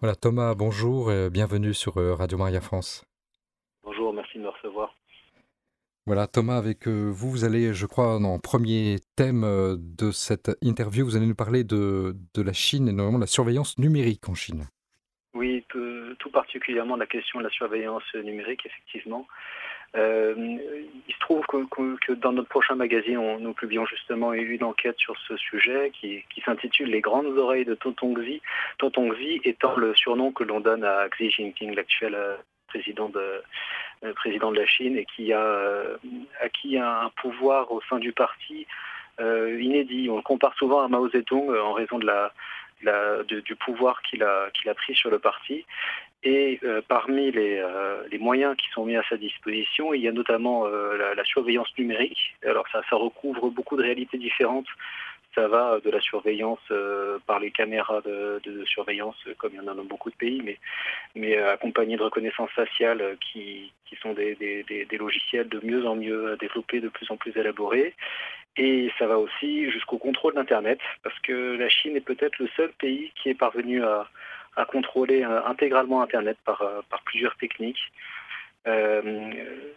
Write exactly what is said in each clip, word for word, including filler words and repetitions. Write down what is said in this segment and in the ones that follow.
Voilà, Thomas, bonjour et bienvenue sur euh, Radio Maria France. Bonjour, merci de me recevoir. Voilà, Thomas, avec euh, vous, vous allez, je crois, en premier thème euh, de cette interview, vous allez nous parler de, de la Chine et notamment de la surveillance numérique en Chine. Oui, tout, tout particulièrement la question de la surveillance numérique, effectivement. Euh, il se trouve que, que, que dans notre prochain magazine, on, nous publions justement une enquête sur ce sujet qui, qui s'intitule Les grandes oreilles de Tonton Xi. Tonton Xi étant le surnom que l'on donne à Xi Jinping, l'actuel euh, président de, euh, président de la Chine, et qui a euh, acquis un pouvoir au sein du parti euh, inédit. On le compare souvent à Mao Zedong euh, en raison de la, la, de, du pouvoir qu'il a, qu'il a pris sur le parti. Et euh, parmi les, euh, les moyens qui sont mis à sa disposition, il y a notamment euh, la, la surveillance numérique. Alors ça, ça recouvre beaucoup de réalités différentes. Ça va de la surveillance euh, par les caméras de, de surveillance, comme il y en a dans beaucoup de pays, mais, mais euh, accompagné de reconnaissance faciale euh, qui, qui sont des, des, des, des logiciels de mieux en mieux développés, de plus en plus élaborés. Et ça va aussi jusqu'au contrôle d'Internet, parce que la Chine est peut-être le seul pays qui est parvenu à, à contrôler euh, intégralement Internet par, euh, par plusieurs techniques. Euh,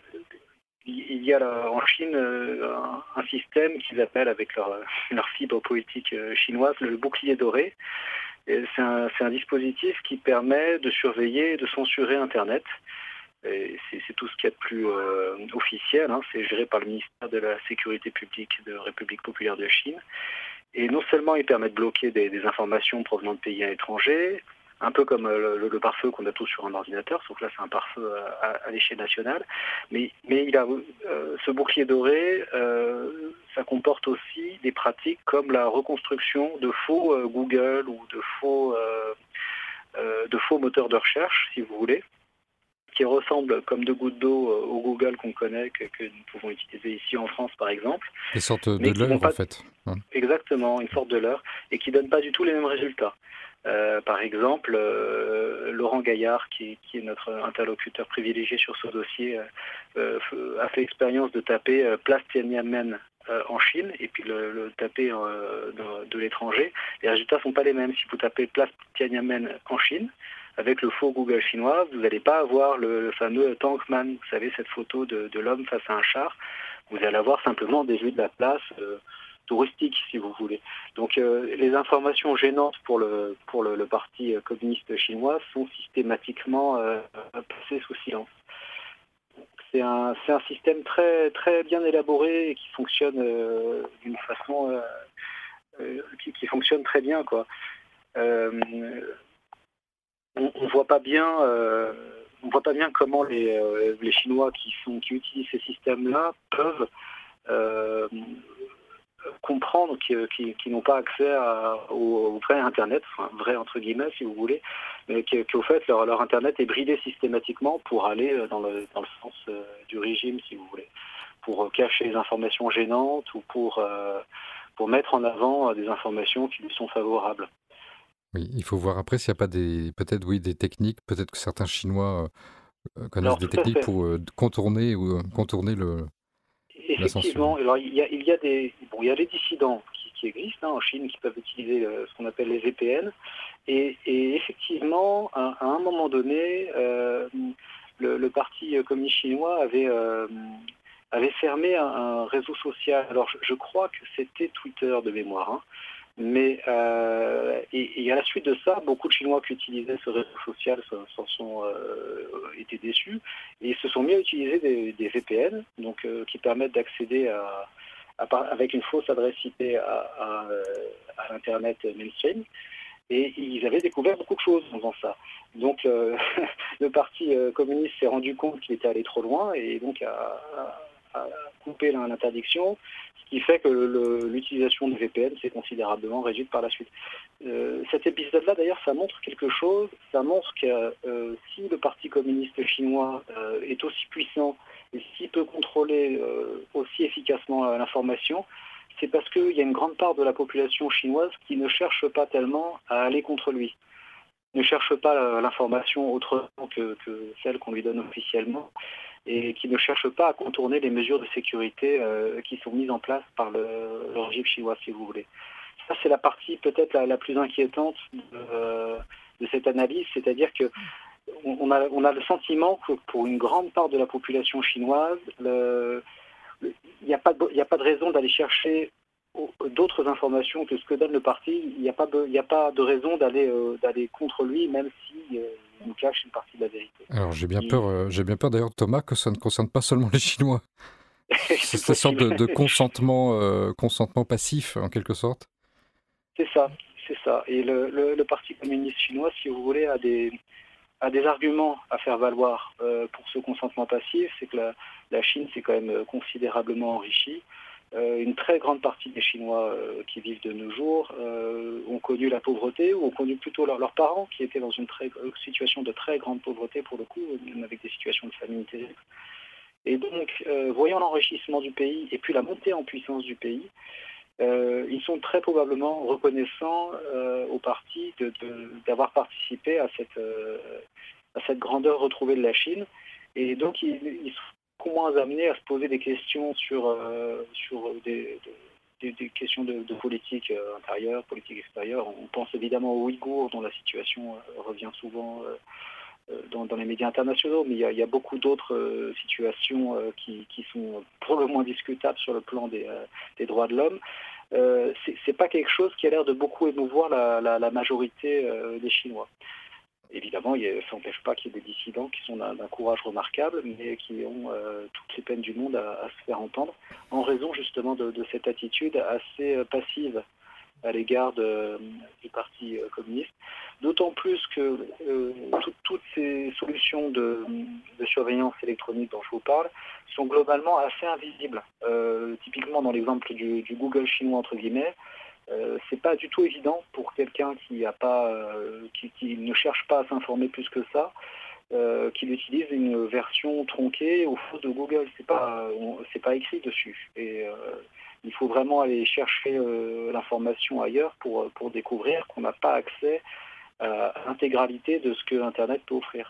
il y a là, en Chine euh, un, un système qu'ils appellent avec leur, leur fibre politique euh, chinoise le bouclier doré. Et c'est un, c'est un dispositif qui permet de surveiller et de censurer Internet. Et c'est, c'est tout ce qu'il y a de plus euh, officiel, hein. C'est géré par le ministère de la Sécurité publique de la République populaire de Chine. Et non seulement il permet de bloquer des, des informations provenant de pays étrangers, un peu comme le, le, le pare-feu qu'on a tous sur un ordinateur, sauf que là c'est un pare-feu à, à, à l'échelle nationale. Mais, mais il a euh, ce bouclier doré, euh, ça comporte aussi des pratiques comme la reconstruction de faux euh, Google ou de faux, euh, euh, de faux moteurs de recherche, si vous voulez, qui ressemblent comme deux gouttes d'eau au Google qu'on connaît, que, que nous pouvons utiliser ici en France par exemple, Des sortes de mais qui n'ont leurres, en pas fait. Hein. exactement une sorte de leurre et qui ne donnent pas du tout les mêmes résultats. Euh, par exemple, euh, Laurent Gaillard, qui, qui est notre interlocuteur privilégié sur ce dossier, euh, euh, a fait l'expérience de taper euh, place Tiananmen euh, en Chine et puis le, le taper euh, de, de l'étranger. Les résultats ne sont pas les mêmes. Si vous tapez place Tiananmen en Chine, avec le faux Google chinois, vous n'allez pas avoir le, le fameux Tankman, vous savez, cette photo de, de l'homme face à un char. Vous allez avoir simplement des vues de la place euh, touristique, si vous voulez. Donc euh, les informations gênantes pour le, pour le, le parti communiste chinois sont systématiquement euh, passées sous silence. C'est un, c'est un système très, très bien élaboré et qui fonctionne euh, d'une façon euh, euh, qui, qui fonctionne très bien, quoi. Euh, on ne voit pas bien euh, on voit pas bien comment les, euh, les Chinois qui, sont, qui utilisent ces systèmes-là peuvent euh, comprendre qu'ils, qu'ils, qu'ils n'ont pas accès à, au, au vrai Internet, enfin vrai entre guillemets si vous voulez, mais qu'au fait leur, leur Internet est bridé systématiquement pour aller dans le, dans le sens euh, du régime si vous voulez, pour cacher les informations gênantes ou pour, euh, pour mettre en avant des informations qui lui sont favorables. Oui, il faut voir après s'il n'y a pas des, peut-être, oui, des techniques, peut-être que certains Chinois euh, connaissent Alors des tout à techniques fait. pour euh, contourner ou euh, contourner le, la censure. Effectivement, alors il y a, il y a des bon, il y a des dissidents qui, qui existent hein, en Chine qui peuvent utiliser euh, ce qu'on appelle les V P N et, et effectivement à, à un moment donné euh, le, le parti communiste chinois avait euh, avait fermé un, un réseau social. Alors je, je crois que c'était Twitter de mémoire, hein. Mais euh, et, et à la suite de ça, beaucoup de Chinois qui utilisaient ce réseau social s'en sont euh, été déçus et se sont mis à utiliser des, des V P N, donc euh, qui permettent d'accéder à, à, avec une fausse adresse I P à, à, à l'internet mainstream. Et ils avaient découvert beaucoup de choses en faisant ça. Donc euh, le parti euh, communiste s'est rendu compte qu'il était allé trop loin et donc a, a, a coupé l'interdiction, ce qui fait que le, l'utilisation du V P N s'est considérablement réduite par la suite. Euh, cet épisode-là, d'ailleurs, ça montre quelque chose. Ça montre que euh, si le parti communiste chinois euh, est aussi puissant et s'il peut contrôler euh, aussi efficacement l'information, c'est parce qu'il y a une grande part de la population chinoise qui ne cherche pas tellement à aller contre lui, ne cherche pas l'information autrement que, que celle qu'on lui donne officiellement et qui ne cherche pas à contourner les mesures de sécurité euh, qui sont mises en place par le, le régime chinois, si vous voulez. Ça, c'est la partie peut-être la, la plus inquiétante de, euh, de cette analyse, c'est-à-dire que on a, on a le sentiment que pour une grande part de la population chinoise, le, le, il n'y a pas de, il n'y a pas de raison d'aller chercher d'autres informations que ce que donne le parti. Il n'y a pas de, il n'y a pas de raison d'aller, euh, d'aller contre lui, même si euh, il nous cache une partie de la vérité. Alors j'ai bien Il... peur, euh, j'ai bien peur d'ailleurs, Thomas, que ça ne concerne pas seulement les Chinois. C'est C'est cette sorte possible. de, de consentement, euh, consentement passif, en quelque sorte. C'est ça, c'est ça. Et le, le, le Parti communiste chinois, si vous voulez, a des, a des arguments à faire valoir euh, pour ce consentement passif. C'est que la, la Chine s'est quand même considérablement enrichie. Euh, une très grande partie des Chinois euh, qui vivent de nos jours euh, ont connu la pauvreté, ou ont connu plutôt leur, leurs parents qui étaient dans une très, situation de très grande pauvreté pour le coup, même avec des situations de famine terribles. Et donc, euh, voyant l'enrichissement du pays et puis la montée en puissance du pays, Euh, ils sont très probablement reconnaissants euh, au parti de, de, d'avoir participé à cette, euh, à cette grandeur retrouvée de la Chine. Et donc, ils, ils sont moins amenés à se poser des questions sur, euh, sur des, des, des questions de, de politique euh, intérieure, politique extérieure. On pense évidemment aux Ouïghours, dont la situation euh, revient souvent euh, dans, dans les médias internationaux, mais il y a, il y a beaucoup d'autres euh, situations euh, qui, qui sont pour le moins discutables sur le plan des, euh, des droits de l'homme. Euh, c'est, c'est pas quelque chose qui a l'air de beaucoup émouvoir la, la, la majorité euh, des Chinois. Évidemment, il y a, ça n'empêche pas qu'il y ait des dissidents qui sont d'un, d'un courage remarquable, mais qui ont euh, toutes les peines du monde à, à se faire entendre, en raison justement de, de cette attitude assez euh, passive à l'égard de, du Parti euh, communiste. D'autant plus que euh, tout, toutes ces solutions de, de surveillance électronique dont je vous parle sont globalement assez invisibles. Euh, typiquement dans l'exemple du, du Google chinois, entre guillemets, euh, c'est pas du tout évident pour quelqu'un qui, a pas, euh, qui, qui ne cherche pas à s'informer plus que ça, euh, qu'il utilise une version tronquée au fond de Google. C'est pas, on, c'est pas écrit dessus. Et euh, il faut vraiment aller chercher euh, l'information ailleurs pour, pour découvrir qu'on n'a pas accès à l'intégralité de ce que Internet peut offrir.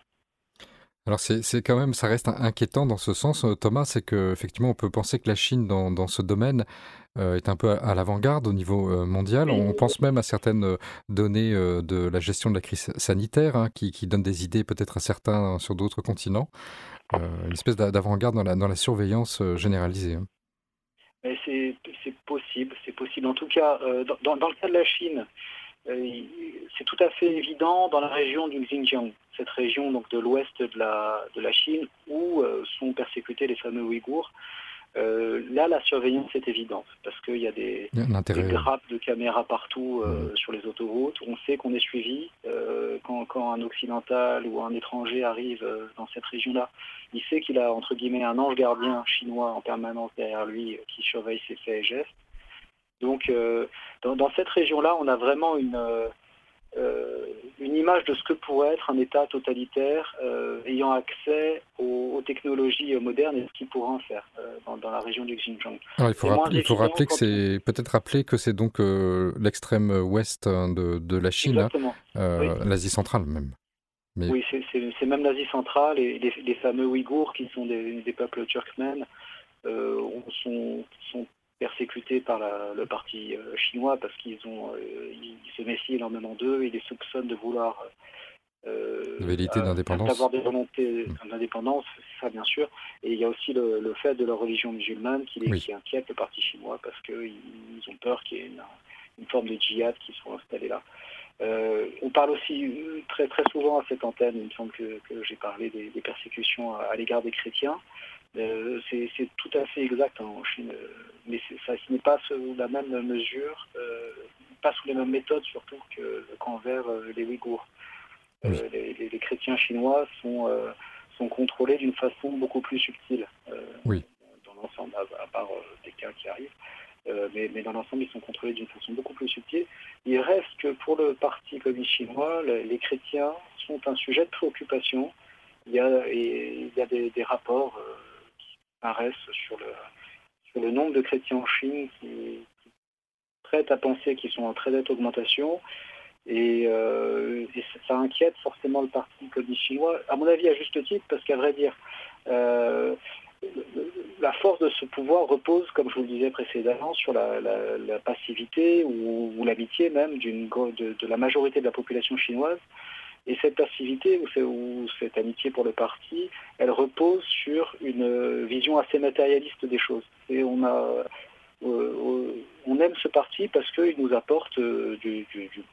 Alors c'est, c'est quand même, ça reste inquiétant dans ce sens, euh, Thomas, c'est qu'effectivement on peut penser que la Chine dans, dans ce domaine euh, est un peu à, à l'avant-garde au niveau euh, mondial. On pense même à certaines euh, données euh, de la gestion de la crise sanitaire hein, qui, qui donnent des idées peut-être à certains sur d'autres continents. Euh, une espèce d'a- d'avant-garde dans la, dans la surveillance euh, généralisée. Hein. Mais c'est, c'est possible, c'est possible. En tout cas, euh, dans, dans le cas de la Chine, euh, c'est tout à fait évident dans la région du Xinjiang, cette région donc de l'ouest de la, de la Chine où euh, sont persécutés les fameux Ouïghours. Euh, là, la surveillance est évidente parce qu'il y a des, Il y a un des intérêt. grappes de caméras partout euh, Mmh. sur les autoroutes. On sait qu'on est suivi. Euh, quand, quand un occidental ou un étranger arrive euh, dans cette région-là, il sait qu'il a entre guillemets un ange gardien chinois en permanence derrière lui euh, qui surveille ses faits et gestes. Donc, euh, dans, dans cette région-là, on a vraiment une, euh, euh, une image de ce que pourrait être un État totalitaire euh, ayant accès aux, aux technologies modernes et ce qu'il pourrait en faire euh, dans, dans la région du Xinjiang. Alors, il faut C'est moins rappeler, il faut évident rappeler que quand on... c'est peut-être rappeler que c'est donc euh, l'extrême ouest hein, de, de la Chine, hein, Exactement. Oui, euh, l'Asie centrale même. Mais oui c'est, c'est, c'est même l'Asie centrale et les, les fameux Ouïghours qui sont des, des peuples turkmènes euh, sont, sont persécutés par la, le parti euh, chinois parce qu'ils ont, euh, ils se méfient énormément d'eux, ils les soupçonnent de vouloir de euh, velléité d'avoir d'indépendance. des volontés Mm. d'indépendance, ça bien sûr. Et il y a aussi le, le fait de leur religion musulmane qui, les, Oui. qui inquiète le parti chinois parce qu'ils ont peur qu'il y ait une, une forme de djihad qui soit installée là. Euh, on parle aussi très très souvent à cette antenne, il me semble que, que j'ai parlé des, des persécutions à, à l'égard des chrétiens. Euh, c'est, c'est tout à fait exact hein, en Chine, mais c'est, ça, ce n'est pas sous la même mesure, euh, pas sous les mêmes méthodes surtout que, qu'envers euh, les Ouïghours. Oui. Euh, les, les, les chrétiens chinois sont, euh, sont contrôlés d'une façon beaucoup plus subtile euh, Oui. dans l'ensemble, à, à part euh, des cas qui arrivent. Euh, mais, mais dans l'ensemble, ils sont contrôlés d'une façon beaucoup plus subtile. Il reste que pour le Parti communiste chinois, les, les chrétiens sont un sujet de préoccupation. Il y a, et, il y a des, des rapports euh, qui paraissent sur le, sur le nombre de chrétiens en Chine qui, qui prêtent à penser qu'ils sont en très nette augmentation. Et, euh, et ça inquiète forcément le Parti communiste chinois, à mon avis à juste titre, parce qu'à vrai dire, euh, la force de ce pouvoir repose, comme je vous le disais précédemment, sur la, la, la passivité ou, ou l'amitié même d'une, de, de la majorité de la population chinoise. Et cette passivité ou, ou cette amitié pour le parti, elle repose sur une vision assez matérialiste des choses. Et on a, euh, on aime ce parti parce qu'il nous apporte euh, du, du, du,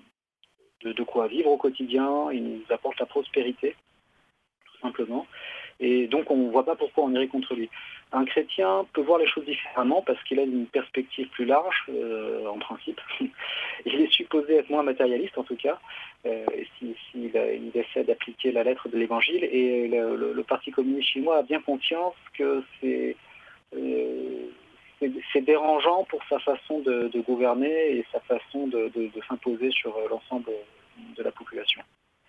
de, de quoi vivre au quotidien, il nous apporte la prospérité, tout simplement. Et donc on ne voit pas pourquoi on irait contre lui. Un chrétien peut voir les choses différemment parce qu'il a une perspective plus large, euh, en principe. Il est supposé être moins matérialiste, en tout cas, euh, s'il si, si il essaie d'appliquer la lettre de l'Évangile. Et le, le, le Parti communiste chinois a bien conscience que c'est, euh, c'est, c'est dérangeant pour sa façon de, de gouverner et sa façon de, de, de s'imposer sur l'ensemble de la population.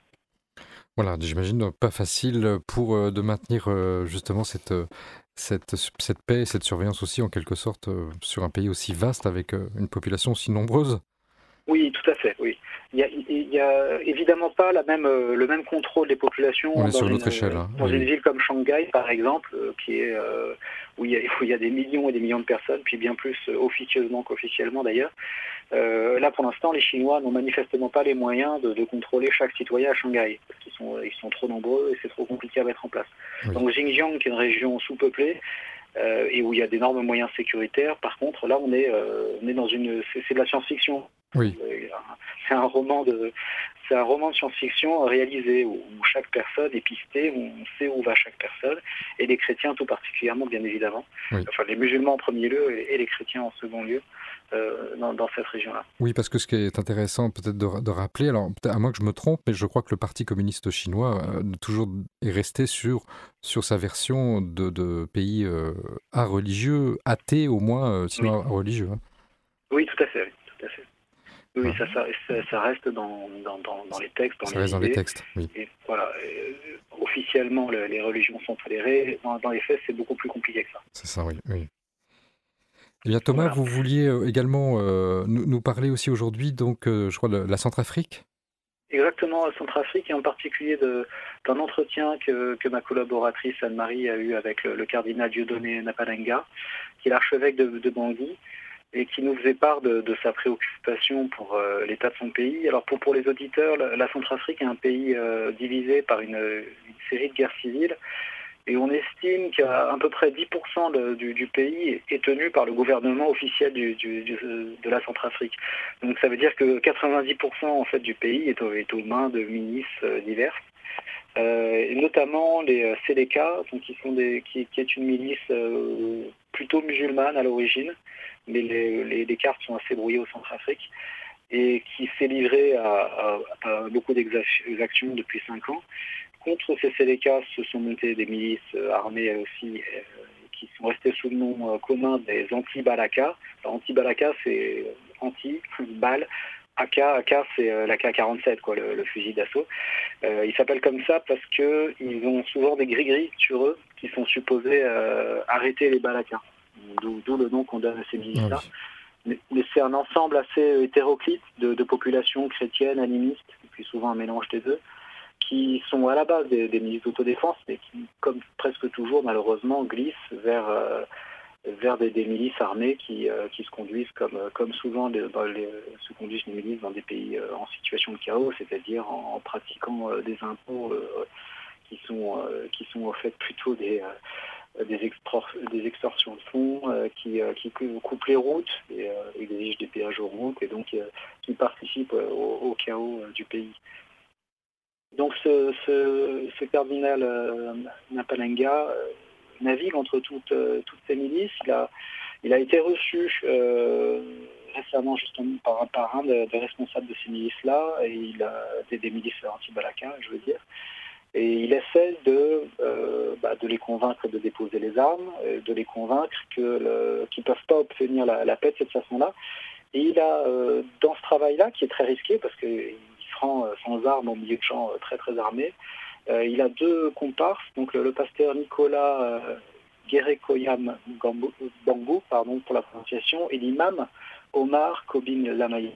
Voilà, j'imagine pas facile pour euh, de maintenir euh, justement cette, euh, cette, cette paix et cette surveillance aussi en quelque sorte euh, sur un pays aussi vaste avec euh, une population aussi nombreuse. Oui, tout à fait, oui. Il n'y a, a évidemment pas la même, euh, le même contrôle des populations On est dans, sur une une, autre échelle. Hein. dans Oui, une oui. ville comme Shanghai, par exemple, euh, qui est, euh, où, il y a, où il y a des millions et des millions de personnes, puis bien plus euh, officieusement qu'officiellement d'ailleurs. Euh, là, pour l'instant, les Chinois n'ont manifestement pas les moyens de, de contrôler chaque citoyen à Shanghai, parce qu'ils sont, ils sont trop nombreux et c'est trop compliqué à mettre en place. Oui. Donc Xinjiang, qui est une région sous-peuplée, euh, et où il y a d'énormes moyens sécuritaires, par contre, là, on est, euh, on est dans une... C'est, c'est de la science-fiction. Oui. C'est un roman de, c'est un roman de science-fiction réalisé où, où chaque personne est pistée, où on sait où va chaque personne, et les chrétiens tout particulièrement, bien évidemment. Oui. Enfin, les musulmans en premier lieu et, et les chrétiens en second lieu euh, dans, dans cette région-là. Oui, parce que ce qui est intéressant peut-être de, de rappeler, alors peut-être à moins que je me trompe, mais je crois que le Parti communiste chinois euh, toujours est resté sur, sur sa version de, de pays euh, à religieux, athée au moins, euh, sinon Oui. à religieux. Hein. Oui, tout à fait. Oui, tout à fait. Oui, Ah. ça, ça, ça, ça reste dans, dans, dans, dans les textes, dans ça les reste idées. dans les textes, oui. Et voilà, et, euh, officiellement, le, les religions sont tolérées. Dans, dans les faits, c'est beaucoup plus compliqué que ça. C'est ça, oui. oui. Eh bien, Thomas, Voilà. vous vouliez euh, également euh, nous, nous parler aussi aujourd'hui, donc, euh, je crois, de la Centrafrique. Exactement, à Centrafrique, et en particulier de, d'un entretien que, que ma collaboratrice Anne-Marie a eu avec le, le cardinal Dieudonné Napalenga, qui est l'archevêque de, de Bangui, et qui nous faisait part de, de sa préoccupation pour euh, l'état de son pays. Alors pour, pour les auditeurs, la, la Centrafrique est un pays euh, divisé par une, une série de guerres civiles, et on estime qu'à peu près dix pour cent de, du, du pays est tenu par le gouvernement officiel du, du, du, de la Centrafrique. Donc ça veut dire que quatre-vingt-dix pour cent en fait, du pays est, au, est aux mains de milices euh, diverses. Euh, et notamment les euh, Séléka, donc qui, sont des, qui, qui est une milice euh, plutôt musulmane à l'origine, mais les, les, les cartes sont assez brouillées au Centrafrique, et qui s'est livrée à, à, à beaucoup d'exactions depuis cinq ans. Contre ces Séléka se sont montées des milices armées elles aussi, euh, qui sont restées sous le nom euh, commun des anti-Balaka. Anti-Balaka, c'est anti-balle. A K, A K c'est euh, l'A K quarante-sept, quoi, le, le fusil d'assaut. Euh, ils s'appellent comme ça parce qu'ils ont souvent des gris-gris sur eux qui sont supposés euh, arrêter les Balakas. D'où, d'où le nom qu'on donne à ces milices-là. Oui. Mais, mais c'est un ensemble assez hétéroclite de, de populations chrétiennes, animistes, et puis souvent un mélange des deux, qui sont à la base des, des milices d'autodéfense, mais qui, comme presque toujours, malheureusement, glissent vers, euh, vers des, des milices armées qui, euh, qui se conduisent comme, comme souvent les, les, se conduisent les milices dans des pays euh, en situation de chaos, c'est-à-dire en, en pratiquant euh, des impôts euh, qui sont, euh, qui sont en fait plutôt des... Euh, Des, extor- des extorsions de fonds euh, qui, euh, qui coupent les routes et euh, exigent des péages aux routes et donc euh, qui participent euh, au, au chaos euh, du pays. Donc ce, ce, ce cardinal euh, Napalenga euh, navigue entre toutes, euh, toutes ces milices. Il a, il a été reçu euh, récemment justement par, par un des de responsables de ces milices-là, et il a des, des milices anti-Balaka, je veux dire. Et il essaie de, euh, bah, de les convaincre de déposer les armes, de les convaincre que le, qu'ils ne peuvent pas obtenir la, la paix de cette façon-là. Et il a, euh, dans ce travail-là, qui est très risqué, parce qu'il se rend euh, sans armes au milieu de gens euh, très très armés, euh, il a deux comparses, donc le, le pasteur Nicolas euh, Gerekoyam Bangou, pardon pour la prononciation, et l'imam Omar Kobin Lamaye,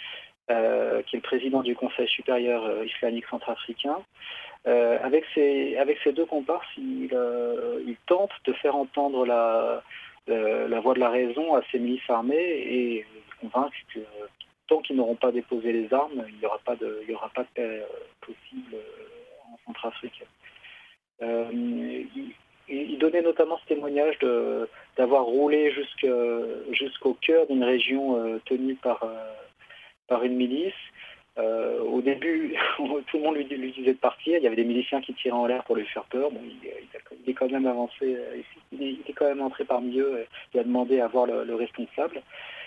euh, qui est le président du Conseil supérieur euh, islamique centrafricain. Euh, avec, ces, avec ces deux comparses, il, euh, il tente de faire entendre la, euh, la voix de la raison à ces milices armées et convaincre que, tant qu'ils n'auront pas déposé les armes, il n'y aura pas de, il y aura pas de paix euh, possible euh, en Centrafrique. Euh, il, il donnait notamment ce témoignage de, d'avoir roulé jusque, jusqu'au cœur d'une région euh, tenue par, euh, par une milice. Euh, au début, tout le monde lui, lui disait de partir. Il y avait des miliciens qui tiraient en l'air pour lui faire peur. Bon, il, il, a, il est quand même avancé. Il est, il est quand même entré parmi eux. Il a demandé à voir le, le responsable.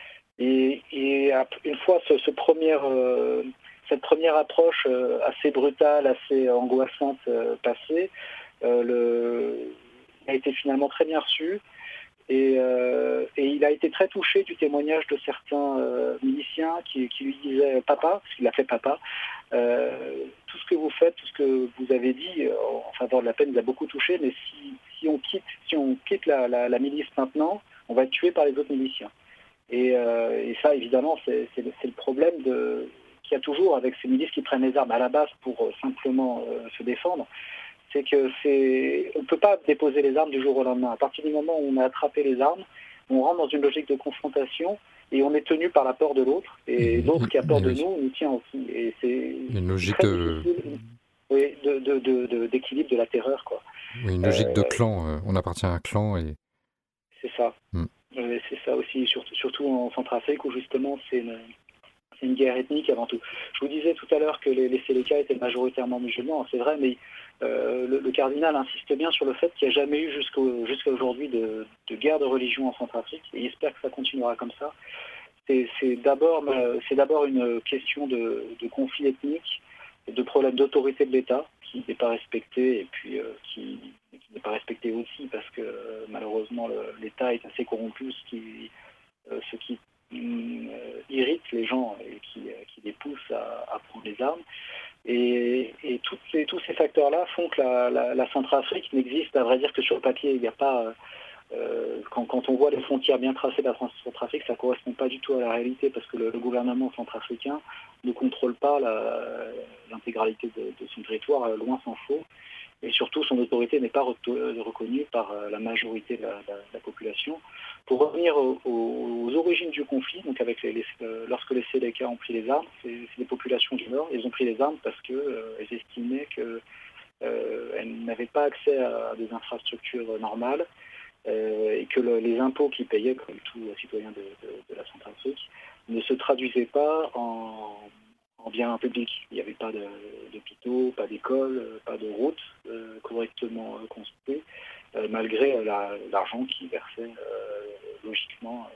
Et, et une fois ce, ce première, euh, cette première approche euh, assez brutale, assez angoissante euh, passée, euh, le, il a été finalement très bien reçu. Et, euh, et il a été très touché du témoignage de certains euh, miliciens qui, qui lui disaient papa, parce qu'il a fait papa, euh, tout ce que vous faites, tout ce que vous avez dit euh, en faveur de la paix nous a beaucoup touché, mais si, si on quitte, si on quitte la, la, la milice maintenant, on va être tué par les autres miliciens. Et, euh, et ça, évidemment, c'est, c'est, c'est le problème de, qu'il y a toujours avec ces milices qui prennent les armes à la base pour euh, simplement euh, se défendre. C'est que c'est, on ne peut pas déposer les armes du jour au lendemain. À partir du moment où on a attrapé les armes, on rentre dans une logique de confrontation et on est tenu par la peur de l'autre. Et, et l'autre qui a peur et de oui. nous nous tient aussi. Et c'est, Une c'est logique très de... difficile oui, de, de, de, de, d'équilibre de la terreur, quoi. Oui, une logique Euh, de clan. euh, On appartient à un clan et... c'est ça. Mm. Euh, c'est ça aussi, surtout, surtout en Centrafrique où justement c'est une, c'est une guerre ethnique avant tout. Je vous disais tout à l'heure que les, les Séléka étaient majoritairement musulmans, c'est vrai, mais euh, le, le cardinal insiste bien sur le fait qu'il n'y a jamais eu jusqu'au, jusqu'à aujourd'hui de, de guerre de religion en Centrafrique, et il espère que ça continuera comme ça. C'est, c'est, d'abord, c'est d'abord une question de, de conflit ethnique, de problème d'autorité de l'État qui n'est pas respecté, et puis euh, qui, qui n'est pas respecté aussi parce que euh, malheureusement le, l'État est assez corrompu, ce qui, euh, ce qui euh, irrite les gens et qui, euh, qui les pousse à, à prendre les armes. Et, et toutes ces, tous ces facteurs-là font que la, la, la Centrafrique n'existe, à vrai dire, que sur le papier. Il n'y a pas, euh, quand, quand on voit les frontières bien tracées de la Centrafrique, ça ne correspond pas du tout à la réalité parce que le, le gouvernement centrafricain ne contrôle pas la, l'intégralité de, de son territoire, loin s'en faut. Et surtout, son autorité n'est pas reconnue par la majorité de la, de la population. Pour revenir aux, aux origines du conflit, donc avec les, les, lorsque les Séléka ont pris les armes, c'est, c'est les populations du Nord, ils ont pris les armes parce qu'elles euh, estimaient qu'elles euh, n'avaient pas accès à, à des infrastructures normales euh, et que le, les impôts qu'ils payaient, comme tout citoyen de, de, de la Centrafrique, ne se traduisaient pas en, en biens publics. Il n'y avait pas de, d'hôpitaux, pas d'écoles, pas de routes euh, correctement euh, construites, euh, malgré la, l'argent qu'ils versaient euh, logiquement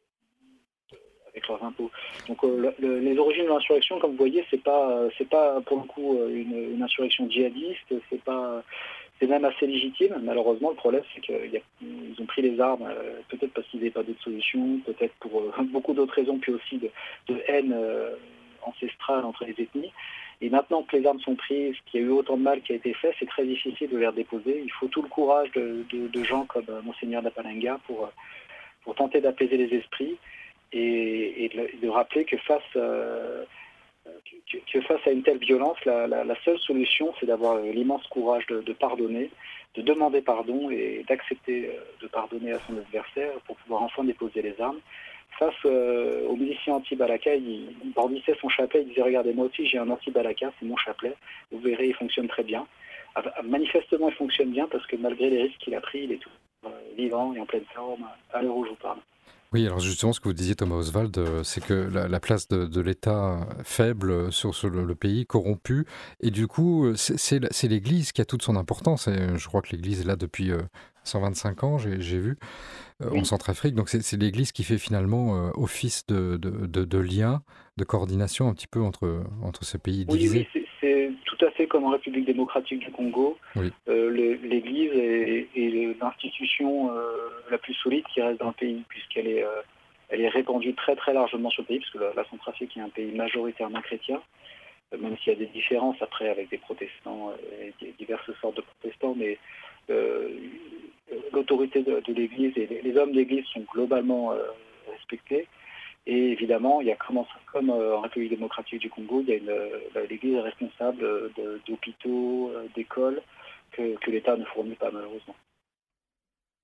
euh, avec leurs impôts. Donc euh, le, le, les origines de l'insurrection, comme vous voyez, c'est pas, c'est pas pour le coup une, une insurrection djihadiste, c'est pas, c'est même assez légitime. Malheureusement, le problème, c'est qu'ils ont pris les armes, euh, peut-être parce qu'ils n'avaient pas d'autres solutions, peut-être pour euh, beaucoup d'autres raisons, puis aussi de, de haine euh, ancestrale entre les ethnies. Et maintenant que les armes sont prises, qu'il y a eu autant de mal qui a été fait, c'est très difficile de les redéposer. Il faut tout le courage de, de, de gens comme euh, Monseigneur Dapalenga pour, pour tenter d'apaiser les esprits et, et de, de rappeler que face, euh, que, que face à une telle violence, la, la, la seule solution, c'est d'avoir l'immense courage de, de pardonner, de demander pardon et d'accepter de pardonner à son adversaire pour pouvoir enfin déposer les armes. Face euh, aux miliciens anti-Balaka, il, il brandissait son chapelet, il disait « Regardez, moi aussi j'ai un anti-Balaka, c'est mon chapelet, vous verrez, il fonctionne très bien. » Manifestement, il fonctionne bien parce que malgré les risques qu'il a pris, il est tout euh, vivant et en pleine forme à l'heure où je vous parle. Oui, alors justement, ce que vous disiez, Thomas Oswald, euh, c'est que la, la place de, de l'État faible sur, sur le, le pays, corrompu, et du coup, c'est, c'est, c'est l'Église qui a toute son importance. Et je crois que l'Église est là depuis euh, cent vingt-cinq ans, j'ai, j'ai vu, euh, oui. en Centrafrique. Donc c'est, c'est l'Église qui fait finalement euh, office de, de, de, de lien, de coordination un petit peu entre, entre ces pays divisés. Oui, oui, c'est, c'est tout à fait comme en République démocratique du Congo. Oui. Euh, le, L'Église est, est l'institution euh, la plus solide qui reste dans le pays, puisqu'elle est, euh, elle est répandue très très largement sur le pays, puisque la, la Centrafrique est un pays majoritairement chrétien, euh, même s'il y a des différences après avec des protestants euh, et diverses sortes de protestants, mais euh, l'autorité de, de l'Église et les, les hommes d'Église sont globalement euh, respectés. Et évidemment, il y a comme, comme en République démocratique du Congo, il y a une, l'Église est responsable de, d'hôpitaux, d'écoles que, que l'État ne fournit pas malheureusement.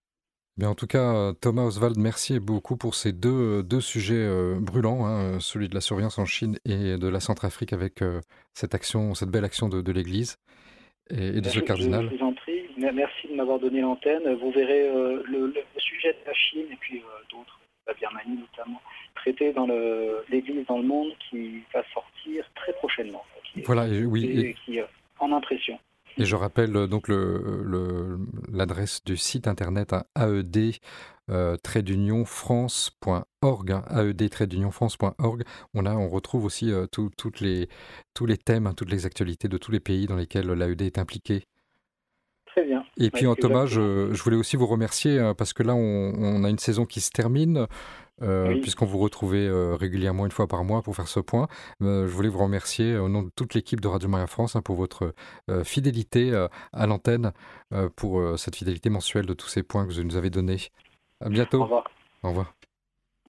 Bien, en tout cas, euh, Thomas Oswald, merci beaucoup pour ces deux, deux sujets euh, brûlants, hein, euh, celui de la surveillance en Chine et de la Centrafrique avec euh, cette action, cette belle action de, de l'Église et, et de Ben, ce Je, je- cardinal. je vous en prie. Mer- Merci de m'avoir donné l'antenne. Vous verrez euh, le, le- le sujet de la Chine et puis euh, d'autres, la Birmanie notamment, traité dans le- l'Église dans le monde qui va sortir très prochainement, qui est, Voilà, et, oui, qui et, est- qui est en impression. et je rappelle euh, donc le, le- l'adresse du site internet à aed euh, trait d'union france point org, hein, aed trait d'union france point org. On a, on retrouve aussi euh, tout- toutes les, tous les thèmes, hein, toutes les actualités de tous les pays dans lesquels l'A E D est impliqué. Très bien. Et puis Oui, en Thomas, exactement. je, je voulais aussi vous remercier euh, parce que là, on, on a une saison qui se termine, euh, Oui. puisqu'on vous retrouvait euh, régulièrement une fois par mois pour faire ce point. Euh, je voulais vous remercier euh, au nom de toute l'équipe de Radio Maria France, hein, pour votre euh, fidélité euh, à l'antenne, euh, pour euh, cette fidélité mensuelle de tous ces points que vous nous avez donnés. À Au bientôt. revoir. Au revoir.